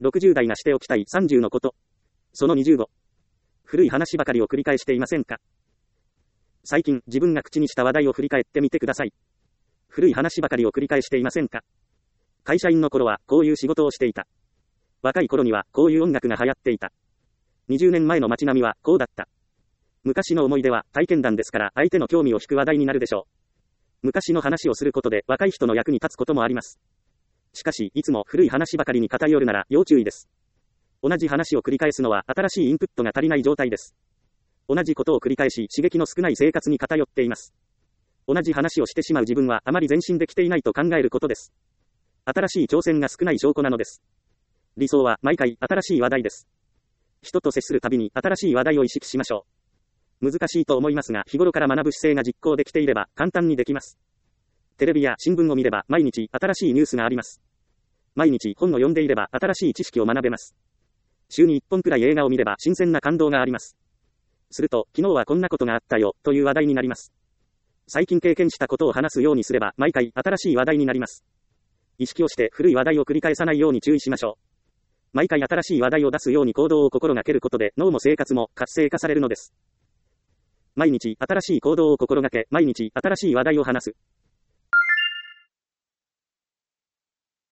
60代がしておきたい30のこと。その25。古い話ばかりを繰り返していませんか？最近、自分が口にした話題を振り返ってみてください。古い話ばかりを繰り返していませんか？会社員の頃は、こういう仕事をしていた。若い頃には、こういう音楽が流行っていた。20年前の街並みは、こうだった。昔の思い出は、体験談ですから、相手の興味を引く話題になるでしょう。昔の話をすることで、若い人の役に立つこともあります。しかし、いつも古い話ばかりに偏るなら、要注意です。同じ話を繰り返すのは、新しいインプットが足りない状態です。同じことを繰り返し、刺激の少ない生活に偏っています。同じ話をしてしまう自分は、あまり前進できていないと考えることです。新しい挑戦が少ない証拠なのです。理想は、毎回、新しい話題です。人と接するたびに、新しい話題を意識しましょう。難しいと思いますが、日頃から学ぶ姿勢が実行できていれば、簡単にできます。テレビや新聞を見れば、毎日、新しいニュースがあります。毎日、本を読んでいれば、新しい知識を学べます。週に1本くらい映画を見れば、新鮮な感動があります。すると、昨日はこんなことがあったよ、という話題になります。最近経験したことを話すようにすれば、毎回、新しい話題になります。意識をして古い話題を繰り返さないように注意しましょう。毎回新しい話題を出すように行動を心がけることで、脳も生活も活性化されるのです。毎日新しい行動を心がけ、毎日新しい話題を話す。